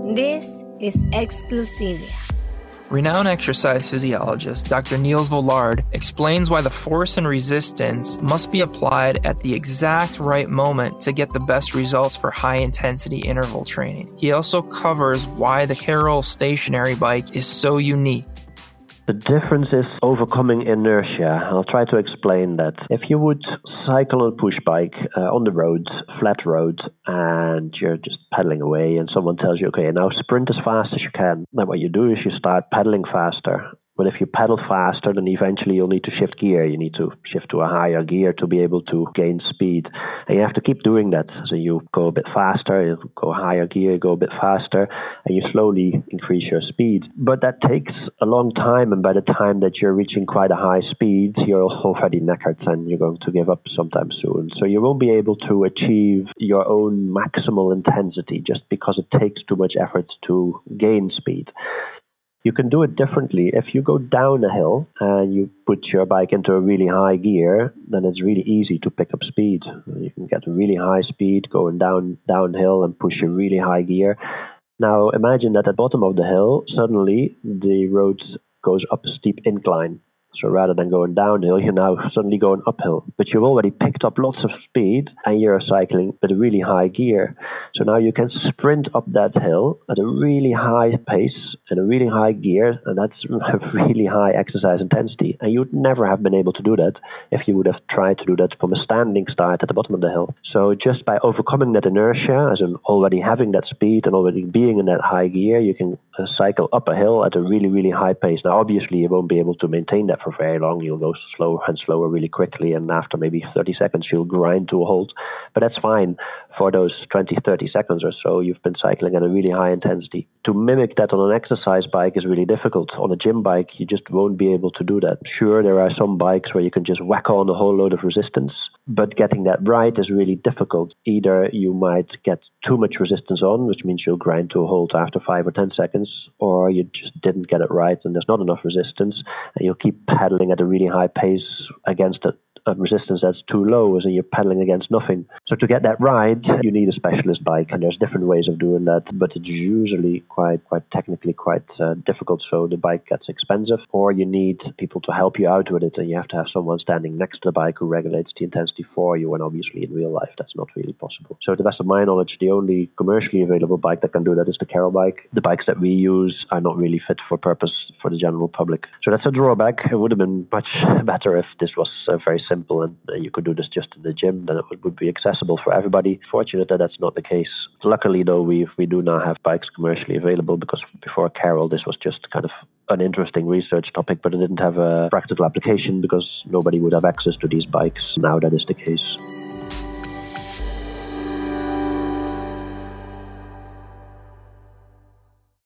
This is Exclusivia. Renowned exercise physiologist Dr. Niels Vollard explains why the force and resistance must be applied at the exact right moment to get the best results for high-intensity interval training. He also covers why the Carol stationary bike is so unique. The difference is overcoming inertia. I'll try to explain that. If you would cycle on a push bike on the road, flat road, and you're just pedaling away and someone tells you, okay, now sprint as fast as you can. Then what you do is you start pedaling faster. But if you pedal faster, then eventually you'll need to shift gear. You need to shift to a higher gear to be able to gain speed. And you have to keep doing that. So you go a bit faster, you go higher gear, you go a bit faster, and you slowly increase your speed. But that takes a long time, and by the time that you're reaching quite a high speed, you're already knackered and you're going to give up sometime soon. So you won't be able to achieve your own maximal intensity just because it takes too much effort to gain speed. You can do it differently. If you go down a hill and you put your bike into a really high gear, then it's really easy to pick up speed. You can get a really high speed going downhill and push a really high gear. Now imagine that at the bottom of the hill, suddenly the road goes up a steep incline. So rather than going downhill, you're now suddenly going uphill. But you've already picked up lots of speed and you're cycling at a really high gear. So now you can sprint up that hill at a really high pace and a really high gear, and that's a really high exercise intensity. And you would never have been able to do that if you would have tried to do that from a standing start at the bottom of the hill. So just by overcoming that inertia, as in already having that speed and already being in that high gear, you can cycle up a hill at a really, really high pace. Now, obviously, you won't be able to maintain that for very long. You'll go slower and slower really quickly, and after maybe 30 seconds, you'll grind to a halt. But that's fine. For those 20, 30 seconds or so, you've been cycling at a really high intensity. To mimic that on an exercise bike is really difficult. On a gym bike, you just won't be able to do that. Sure, there are some bikes where you can just whack on a whole load of resistance, but getting that right is really difficult. Either you might get too much resistance on, which means you'll grind to a halt after 5 or 10 seconds, or you just didn't get it right and there's not enough resistance, and you'll keep pedaling at a really high pace against a resistance that's too low, so you're pedaling against nothing. So to get that right, you need a specialist bike, and there's different ways of doing that, but it's usually quite technically quite difficult, so the bike gets expensive, or you need people to help you out with it, and you have to have someone standing next to the bike who regulates the intensity for you, and obviously in real life that's not really possible. So to the best of my knowledge, the only commercially available bike that can do that is the Carol bike. The bikes that we use are not really fit for purpose for the general public. So that's a drawback. It would have been much better if this was very simple and you could do this just in the gym, then it would be accessible for everybody. Fortunate that that's not the case. Luckily, though, we do now have bikes commercially available, because before Carol, this was just kind of an interesting research topic, but it didn't have a practical application because nobody would have access to these bikes. Now that is the case.